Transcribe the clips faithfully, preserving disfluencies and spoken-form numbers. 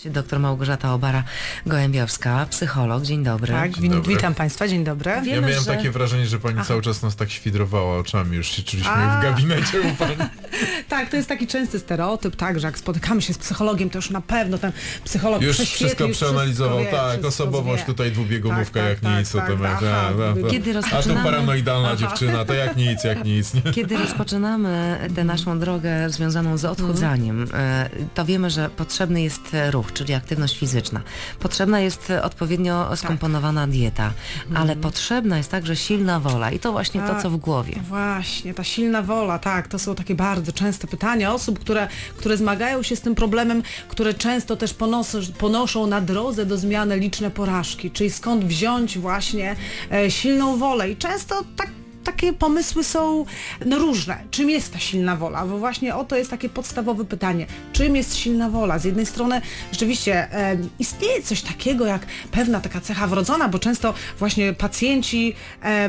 Doktor Małgorzata Obara-Gołębiowska, psycholog. Dzień dobry. Tak, Dzień dobry. witam Państwa, dzień dobry. Wiemy, ja miałem że... takie wrażenie, że pani Aha. cały czas nas tak świdrowała oczami, już się czuliśmy A. w gabinecie u pani. Tak, to jest taki częsty stereotyp, tak, że jak spotykamy się z psychologiem, to już na pewno ten psycholog Już prześwietli, wszystko już przeanalizował, wszystko wie, tak, wszystko osobowość wie. tutaj dwubiegumówka Tak, jak tak, nic, tak, to tak, tak, aha. a, a, Kiedy a tu rozpoczynamy... paranoidalna dziewczyna, to jak nic, jak nic. Nie? Kiedy rozpoczynamy tę naszą drogę związaną z odchudzaniem, to wiemy, że potrzebny jest ruch, czyli aktywność fizyczna. Potrzebna jest odpowiednio skomponowana dieta, ale potrzebna jest także silna wola i to właśnie to, co w głowie. Właśnie, ta silna wola, tak, to są takie bardzo częste pytania osób, które, które zmagają się z tym problemem, które często też ponoszą, ponoszą na drodze do zmiany liczne porażki, czyli skąd wziąć właśnie e, silną wolę i często tak takie pomysły są no, różne. Czym jest ta silna wola? Bo właśnie o to jest takie podstawowe pytanie. Czym jest silna wola? Z jednej strony rzeczywiście e, istnieje coś takiego jak pewna taka cecha wrodzona, bo często właśnie pacjenci e,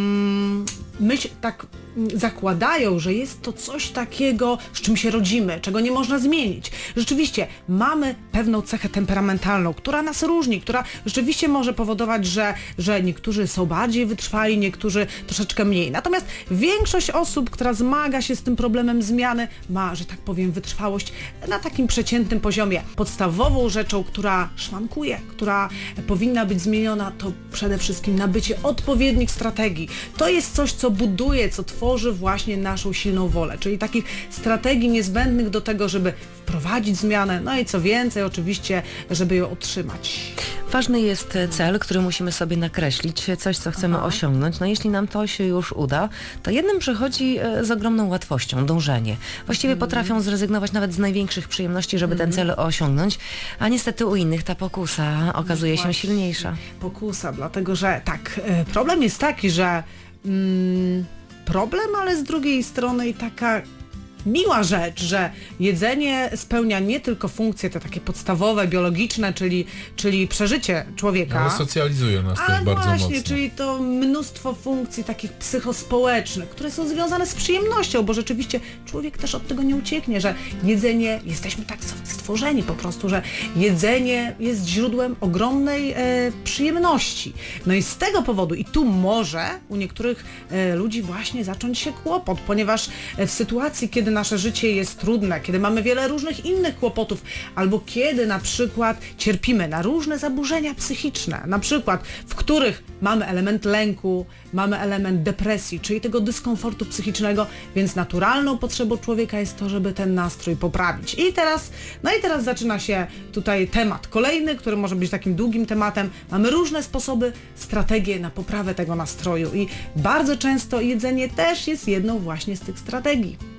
myśl, tak zakładają, że jest to coś takiego, z czym się rodzimy, czego nie można zmienić. Rzeczywiście mamy pewną cechę temperamentalną, która nas różni, która rzeczywiście może powodować, że, że niektórzy są bardziej wytrwali, niektórzy troszeczkę mniej. Natomiast większość osób, która zmaga się z tym problemem zmiany, ma, że tak powiem, wytrwałość na takim przeciętnym poziomie. Podstawową rzeczą, która szwankuje, która powinna być zmieniona, to przede wszystkim nabycie odpowiednich strategii. To jest coś, co buduje, co tworzy właśnie naszą silną wolę, czyli takich strategii niezbędnych do tego, żeby wprowadzić zmianę, no i co więcej, oczywiście, żeby ją utrzymać. Ważny jest cel, który musimy sobie nakreślić, coś, co chcemy Aha. osiągnąć. No jeśli nam to się już uda, to jednym przychodzi z ogromną łatwością dążenie. Właściwie potrafią zrezygnować nawet z największych przyjemności, żeby ten cel osiągnąć, a niestety u innych ta pokusa okazuje się Właśnie. silniejsza. Pokusa, dlatego że tak, e, problem jest taki, że mm, problem, ale z drugiej strony i taka miła rzecz, że jedzenie spełnia nie tylko funkcje te takie podstawowe, biologiczne, czyli, czyli przeżycie człowieka. Ale socjalizuje nas Ale też bardzo właśnie, mocno. czyli to mnóstwo funkcji takich psychospołecznych, które są związane z przyjemnością, bo rzeczywiście człowiek też od tego nie ucieknie, że jedzenie, jesteśmy tak stworzeni po prostu, że jedzenie jest źródłem ogromnej e, przyjemności. No i z tego powodu, i tu może u niektórych e, ludzi właśnie zacząć się kłopot, ponieważ e, w sytuacji, kiedy nasze życie jest trudne, kiedy mamy wiele różnych innych kłopotów, albo kiedy na przykład cierpimy na różne zaburzenia psychiczne, na przykład w których mamy element lęku, mamy element depresji, czyli tego dyskomfortu psychicznego, więc naturalną potrzebą człowieka jest to, żeby ten nastrój poprawić. I teraz, no i teraz zaczyna się tutaj temat kolejny, który może być takim długim tematem. Mamy różne sposoby, strategie na poprawę tego nastroju i bardzo często jedzenie też jest jedną właśnie z tych strategii.